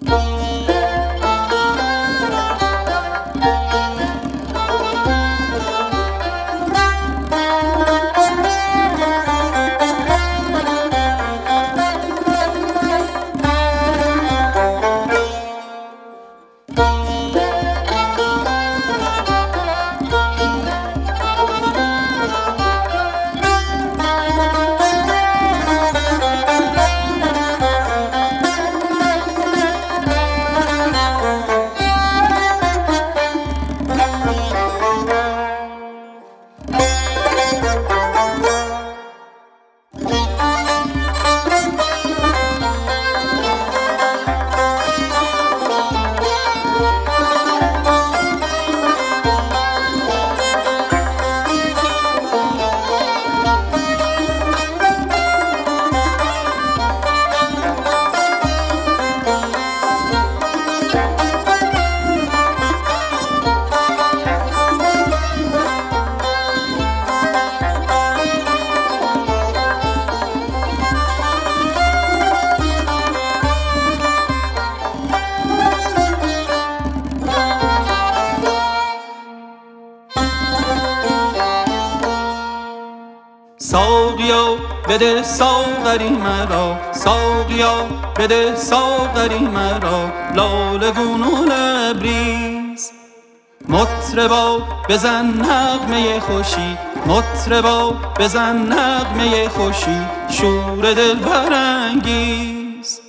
ساقیا بده ساغری مرا، ساقیا بده ساغری مرا، لاله گون و لبریز. مطربا بزن نغمه خوشی، مطربا بزن نغمه خوشی، شور دل برانگیز.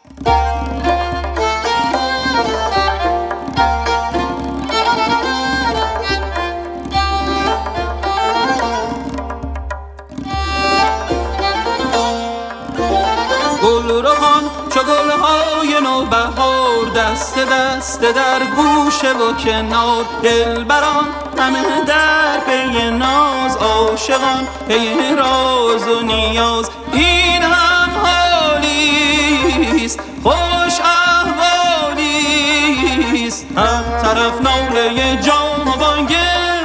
گلرخان چو گلهای نوبهار، دست دست در گوشه و کنار، دلبران همه در پی ناز، عاشقان پی راز و نیاز. این هم حالیست خوش احوالیست، هر طرف ناله جام و بانگ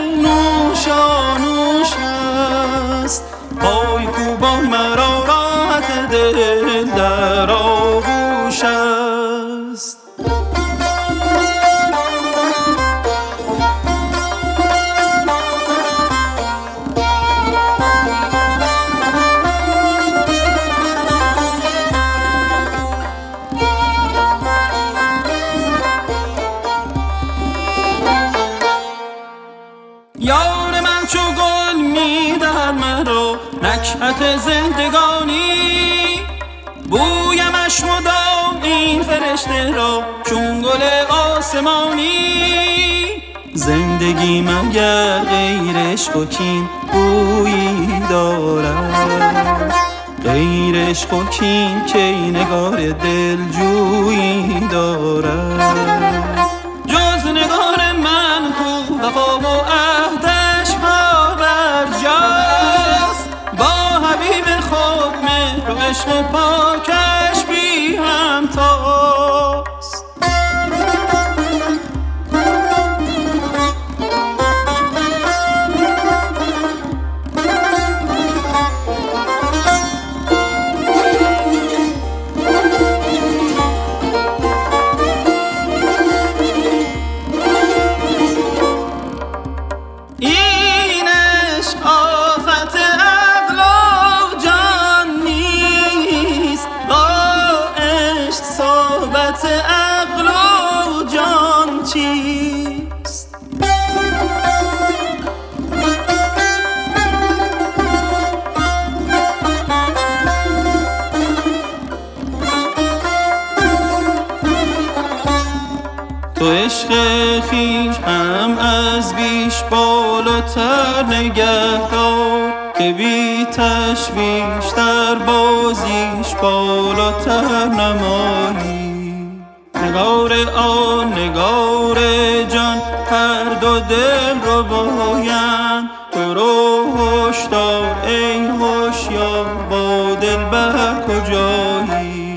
نوشانوش است. پای کوبان مرا راحت دل در آغوش است. یار من چو گل می‌دهد مرا نکهت زندگانی، بویمش مدام این فرشته را چون گل آسمانی. زندگی مگر غیر عشق و کین بویی دارد، غیر عشق و کین کی نگار دلجویی دارد. جز نگار من کو وفا و عهدش پابرجاست، با حبیب خود مهر و عشق پاکش بی همتاست. این عشق آفت عقل و جان نیست، با عشق صحبت عقل و جان چیست؟ تو عشق خویش هم از بیش بالاتر نگهدار، که بی تشویش در بازیش بالاتر نمایی. نگار آن نگار جان هر دو دل رو باین، تو رو هشدار ای هوشیار با دلبر کجایی.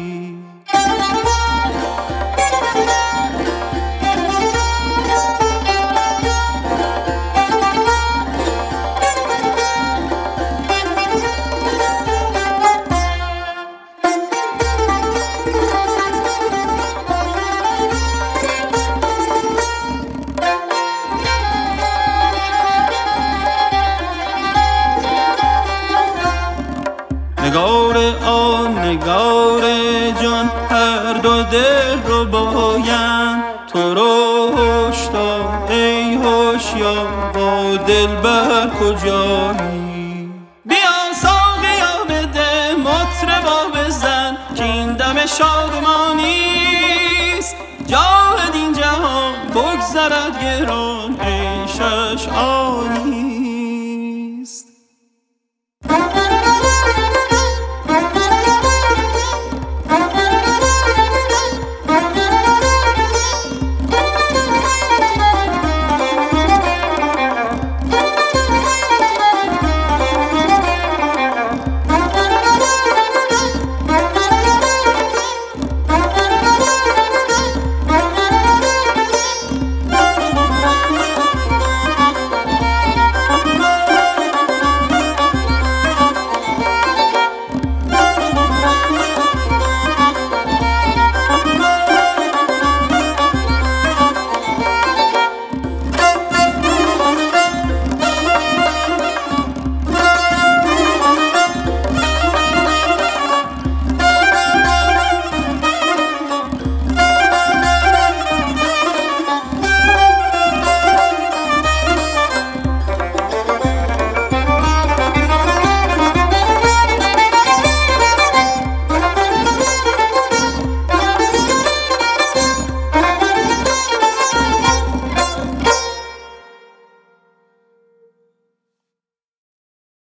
دل رو باین تو رو هشدار ای هوشیار با دلبر کجایی بیا ساقیا بده مطربا بزن کاین دم شادمانیست جاهد این جهان بگذرد گران عیشش عالی